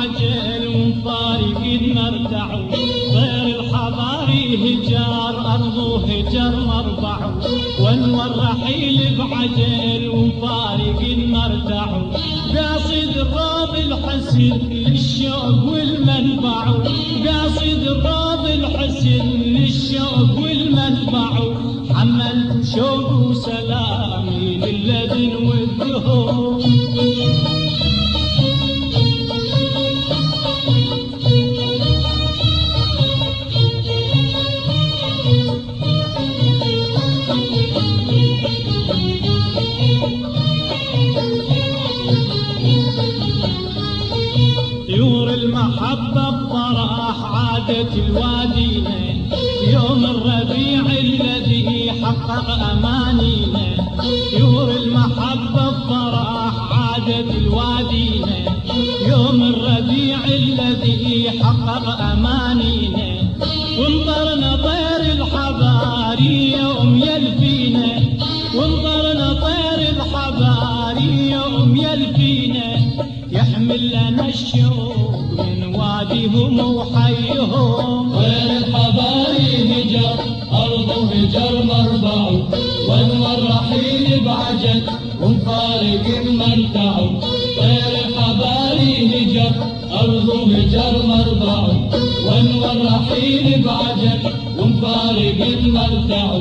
بعجل ومفارق المرتع، طير الحضاري هجار أرضه هجر مربع، وانوى الرحيل بعجل ومفارق المرتع، قاصد الروض الحسن للشوق والمنبع، قاصد الروض الحسن للشوق والمنبع، حملت شوق وسلامي للذن والدهور. طيور المحبة بطرح عادت الوادينا، يوم الربيع الذي حقق أمانينا، طيور المحبة بطرح عادت الوادينا، يوم الربيع الذي حقق أمانينا، وانطرنا طير الحباري يوم يلفينا، وانطرنا طير الحباري يوم يلفينا، يحمل لنا الشوق من واديهم وحيهم. طير الحباري هجر أرضه هجر مربع، وانوى الرحيل بعجل ومفارق المرتع، طير الحباري هجر أرضه هجر مربع، وانوى الرحيل بعجل ومفارق المرتع.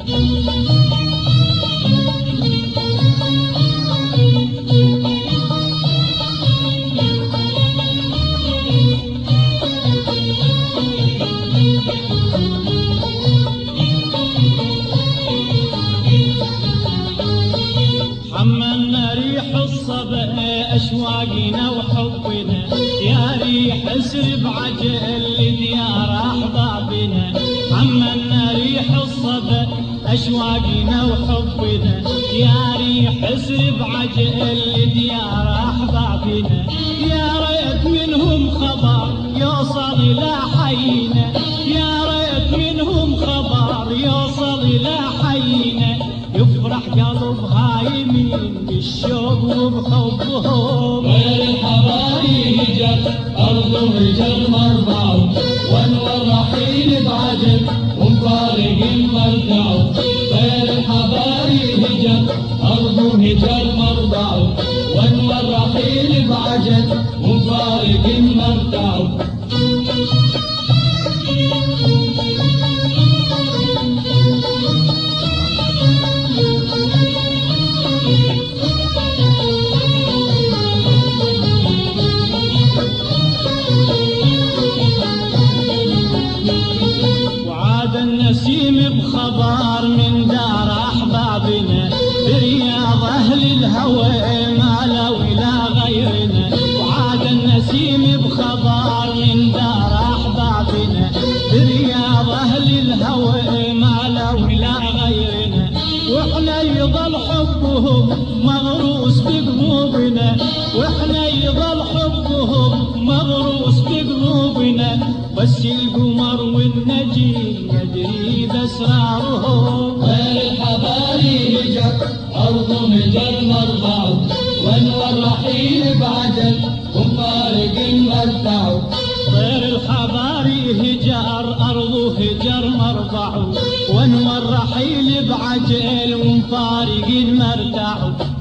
حملنا ريح الصبا أشواقنا وحبنا، يا ريح اسرب عجل لديار أحبابنا، حملنا ريح الصبا أشواقنا وحبنا، يا ريح اسرب عجل لديار أحبابنا، يا ريت منهم خبر يوصل إلى حينا، يا ريت منهم خبر يوصل إلى حينا، يفرح قلب هايمين بالشوق وبحبهم. طير الحباري هجر أرضه هجر مربع، وانوى الرحيل بعجل ومفارق المرتع، طير الحباري هجر أرضه هجر مربع، وانوى الرحيل بعجل ومفارق المرتع. وعاد النسيم بخبر من دار أحبابنا، برياض أهل الهوى ما لو إلى غيرنا، وعاد النسيم بخبر من دار أحبابنا، برياض أهل الهوى ما لو إلى غيرنا، وإحنا يظل حبهم مغروس بقلوبنا، وإحنا يظل حبهم مغروس بقلوبنا، بس القمر والنجيم يدري بأسرارهم. طير الحباري هجر أرضه هجر مربع، وانوى الرحيل بعجل ومفارق المرتع، طير الحباري هجر أرضه هجر مربع، وانوى الرحيل بعجل ومفارق المرتع.